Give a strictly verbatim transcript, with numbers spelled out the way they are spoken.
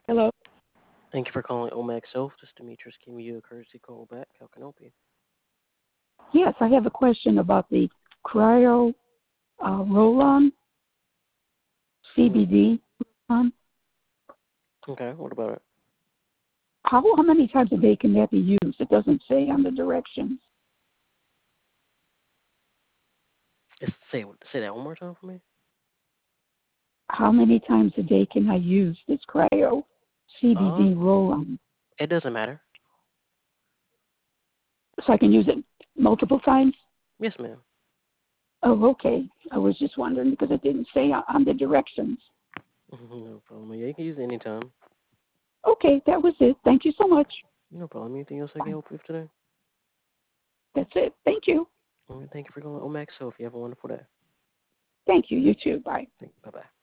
Hello. Thank you for calling Omax Health. This is Demetrius giving you a courtesy call back. How can I help you? Yes, I have a question about the cryo uh, roll-on Mm-hmm. C B D. On Okay, what about it? how how many times a day can that be used? It doesn't say on the directions. It's, say say that one more time for me. How many times a day can I use this cryo C B D Um, roll-on? it doesn't matter. So I can use it multiple times? Yes, ma'am. Oh, okay. I was just wondering because it didn't say on on the directions. No problem. Yeah, you can use it anytime. Okay, that was it. Thank you so much. No problem. Anything else I can Bye. help you with today? That's it. Thank you. All right, thank you for calling Omax Health. You have a wonderful day. Thank you. You too. Bye. Bye bye.